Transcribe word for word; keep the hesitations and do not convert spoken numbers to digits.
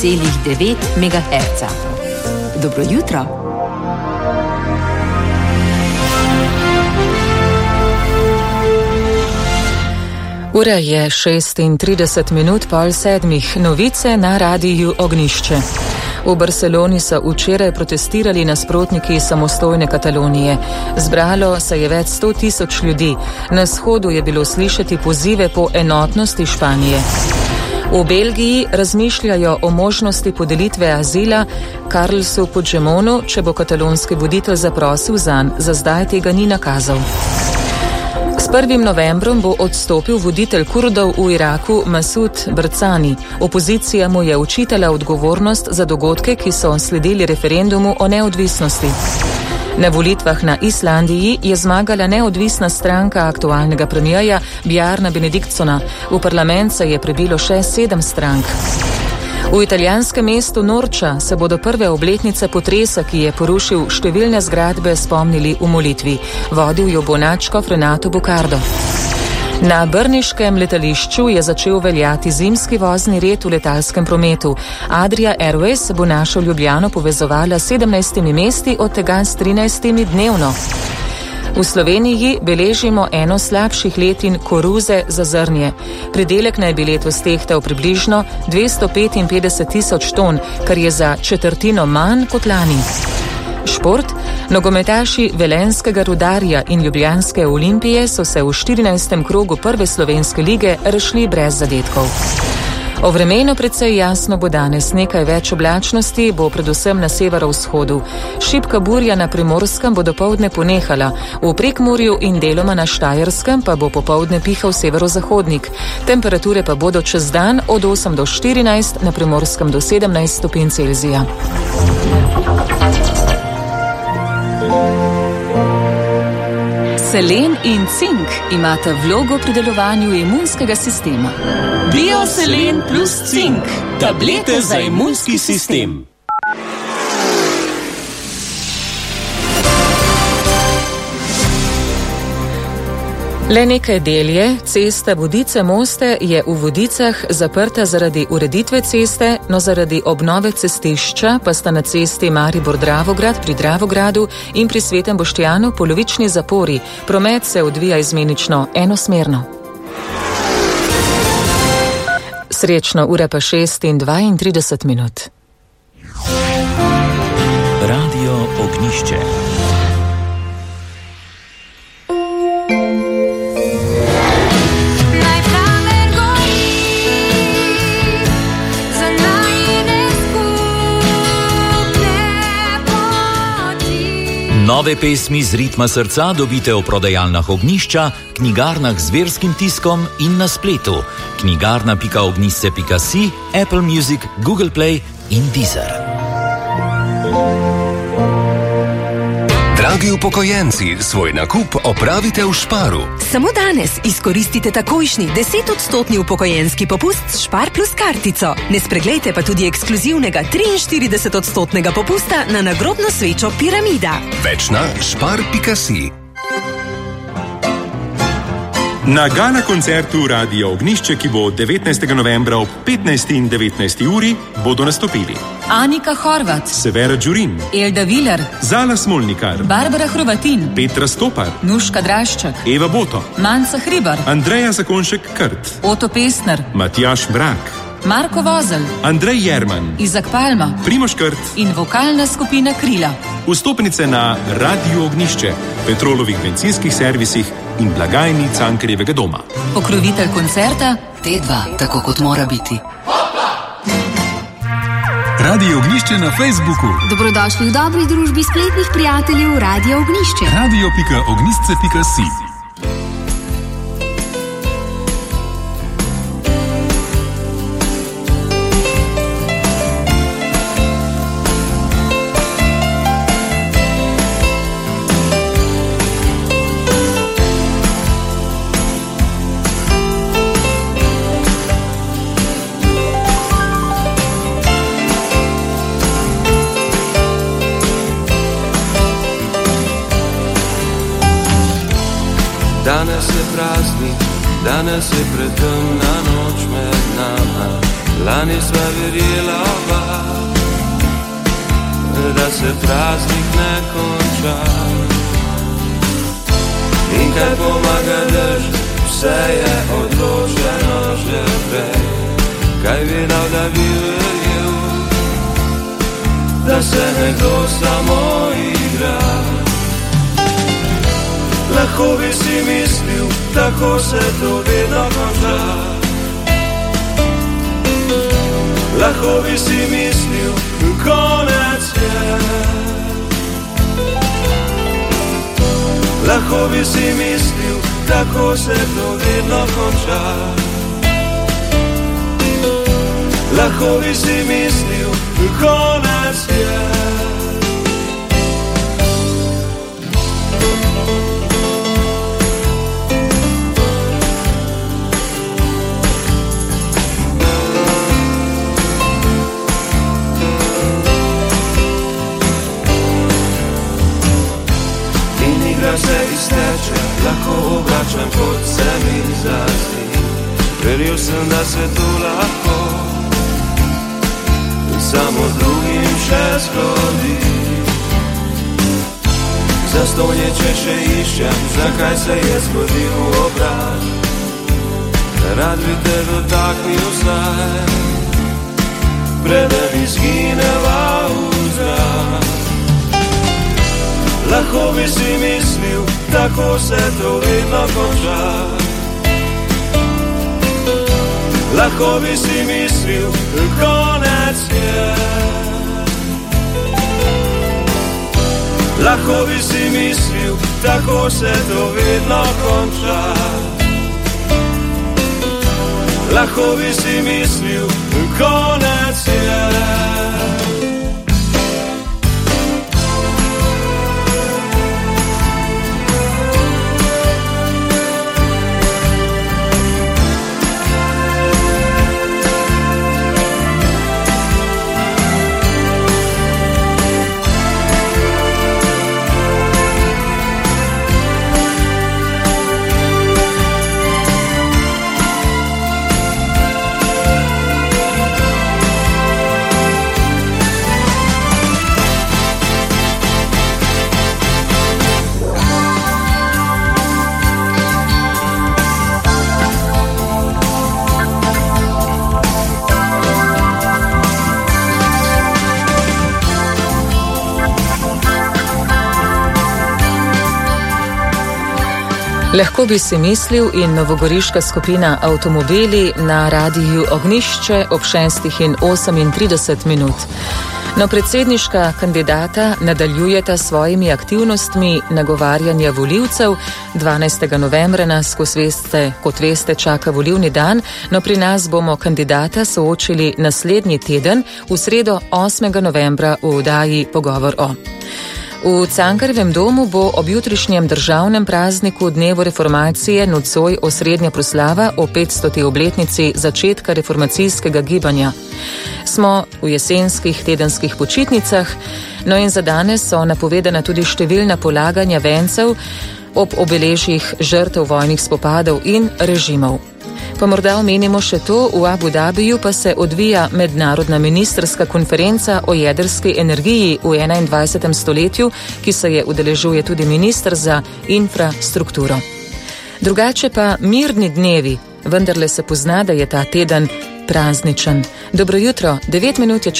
celih devet megaherca. Dobro jutro. Ura je šestintrideset minut pol sedmih. Novice na radiju Ognjišče. V Barceloni so včeraj protestirali nasprotniki samostojne Katalonije. Zbralo se je več sto tisoč ljudi. Na shodu je bilo slišati pozive po enotnosti Španije. V Belgiji razmišljajo o možnosti podelitve azila Carlesu Puigdemonu, če bo katalonski voditelj zaprosil zanj. Za zdaj tega ni nakazal. S prvim novembrom bo odstopil voditelj Kurdov v Iraku Masud Barzani. Opozicija mu je očitala odgovornost za dogodke, ki so sledili referendumu o neodvisnosti. Na volitvah na Islandiji je zmagala neodvisna stranka aktualnega premierja Bjarna Benediktsona. V parlament se je prebilo še sedem strank. V italijanskem mestu Norča se bodo prve obletnice potresa, ki je porušil številne zgradbe, spomnili v molitvi. Vodil jo bo nadškof Renato Bucardo. Na brniškem letališču je začel veljati zimski vozni red v letalskem prometu. Adria Airways bo našo Ljubljano povezovala s sedemnajstimi mesti, od tega s trinajstimi dnevno. V Sloveniji beležimo eno slabših letin koruze za zrnje. Pridelek naj bi letos tehtal približno dvesto petinpetdeset tisoč ton, kar je za četrtino manj kot lani. Šport. Nogometaši Velenjskega Rudarja in Ljubljanske Olimpije so se v štirinajstem krogu prve slovenske lige razšli brez zadetkov. O vremenu precej jasno bo danes. Nekaj več oblačnosti bo predvsem na severovzhodu. Šibka burja na Primorskem bo dopoldne ponehala. V Prekmurju in deloma na Štajerskem pa bo popoldne pihal severozahodnik. Temperature pa bodo čez dan od osem do štirinajst, na Primorskem do sedemnajst stopinj Celzija. Selen in cink imata vlogo pri delovanju imunskega sistema. Bioselen plus cink. Tablete za imunski sistem. Le nekaj del je, cesta Vodice-Moste je v Vodicah zaprta zaradi ureditve ceste, no zaradi obnove cestišča pa sta na cesti Maribor-Dravograd pri Dravogradu in pri Svetem Boštjanu polovični zapori. Promet se odvija izmenično enosmerno. Srečno, ura pa šest in dvaintrideset minut. Radio Ognjišče. Nove pesmi z ritma srca dobite v prodajalnah Ognjišča, knjigarnah z verskim tiskom in na spletu. knjigarna pika ognjišče pika si, Apple Music, Google Play in Deezer. Dragi upokojenci, svoj nakup opravite v Sparu. Samo danes izkoristite takojšnji desetodstotni upokojenski popust s Spar plus kartico. Ne spreglejte pa tudi ekskluzivnega triinštiridesetodstotnega popusta na nagrobno svečo Piramida. Več na spar pika si. Na gala koncertu Radia Ognjišče, ki bo devetnajstega novembra ob petnajsti in devetnajsti uri, bodo nastopili Anika Horvat, Severa Đurin, Elda Viler, Zala Smolnikar, Barbara Hrovatin, Petra Stopar, Nuška Drašček, Eva Boto, Manca Hribar, Andreja Zakonšek-Krt, Oto Pestner, Matjaž Mrak, Marko Vozelj, Andrej Jerman, Izak Palma, Primož Krt in vokalna skupina Krila. Vstopnice na Radio Ognjišče, Petrolovih bencinskih servisih in blagajni Cankarjevega doma. Pokrovitelj koncerta T dva, tako kot mora biti. Radio Ognjišče na Facebooku. Dobrodošli v dobri družbi spletnih prijateljev Radio Ognjišče. radio pika ognjišče pika si. Danes je praznik, danes je pretemna noč med nama. Lani sva verjela oba, da se praznik ne konča. In kaj pomaga dež, vse je odločeno že prej. Kaj bi dal, da bi verjel, da se nekdo samo igra. Lahko bi si mislil, tako se to vedno konča. Lahko bi si mislil, konec je. Lahko bi si mislil, tako se to vedno konča. Lahko bi si mislil, konec je. Se izteče, lahko obračam, kot se mi zazdi. Veril sem, da se to lahko samo drugim še zgodi. Zastonje, če še iščem, zakaj se je zgodil obrat. Rad bi te dotaknil zdaj, preden izgineva v zrak. Lahko bi si mislil, tako se to vedno konča. Lahko bi si mislil, konec je. Lahko bi si mislil, tako se to vedno konča. Lahko bi si mislil, konec je. Lahko bi si mislil in novogoriška skupina Avtomobili na radiju Ognjišče ob šestih in osemintrideset minut. No, predsedniška kandidata nadaljujeta svojimi aktivnostmi nagovarjanja volivcev. dvanajstega novembra nas, kot veste, kot veste, čaka volivni dan, no pri nas bomo kandidata soočili naslednji teden, v sredo osmega novembra v oddaji Pogovor o. V Cankarjevem domu bo ob jutrišnjem državnem prazniku Dnevu reformacije nocoj osrednja proslava o petstoti obletnici začetka reformacijskega gibanja. Smo v jesenskih tedenskih počitnicah, no in za danes so napovedana tudi številna polaganja vencev ob obeležjih žrtev vojnih spopadov in režimov. Pa morda omenimo še to, v Abu Dabiju pa se odvija mednarodna ministrska konferenca o jedrski energiji v enaindvajsetem stoletju, ki se je udeležuje tudi minister za infrastrukturo. Drugače pa mirni dnevi, vendarle se pozna, da je ta teden prazničen. Dobro jutro, devet minut je čas.